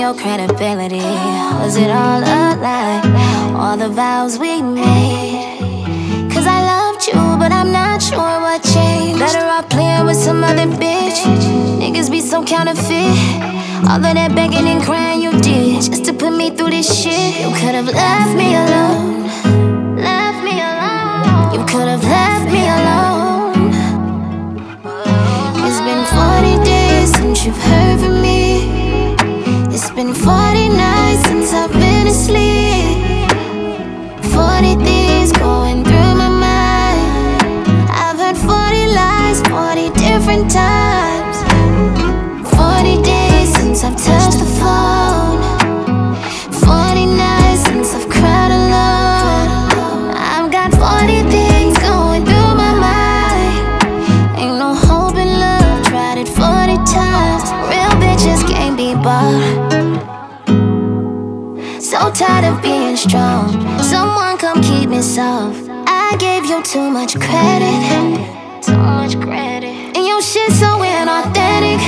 no credibility. Was it all a lie? All the vows we made? Cause I loved you, but I'm not sure what changed. Better off playing with some other bitch. Niggas be so counterfeit. All of that begging and crying you did just to put me through this shit. You could've left me alone. Left me alone. You could've left me alone. It's been 40 days since you've heard from me. It's been 40 nights since I've been asleep. 40 things going through my mind. I've heard 40 lies 40 different times. 40 days since I've touched the phone. 40 nights since I've cried alone. I've got 40 things going through my mind. Ain't no hope in love, tried it 40 times. Real bitches can't be bought. So tired of being strong. Someone come keep me soft. I gave you too much credit. Too much credit. And your shit so inauthentic.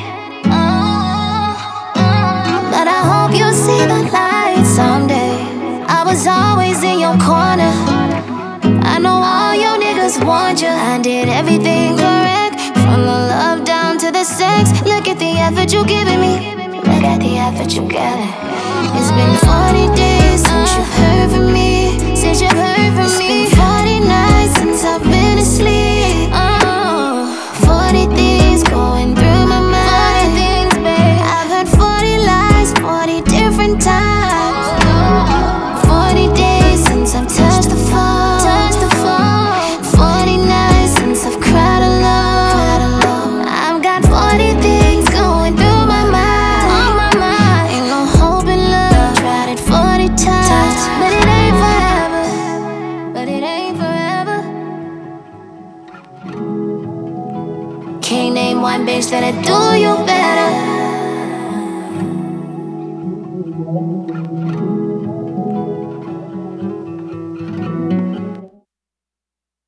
But I hope you see the light someday. I was always in your corner. I know all your niggas want you. I did everything correct, from the love down to the sex. Look at the effort you giving me. Look at the effort you getting. It's been 40 days since you've heard from me. Since you've heard from me. It's been 40 nights since I've been asleep. 40 things going through my mind. 40 things, babe. I've heard 40 lies 40 different times. 40 days since I've touched the phone. 40 nights since I've cried alone. I've got 40 things going through my mind. On my mind. Ain't no hope in love, tried it 40 times. But it ain't forever. But it ain't forever. Can't name one bitch that'll do you better.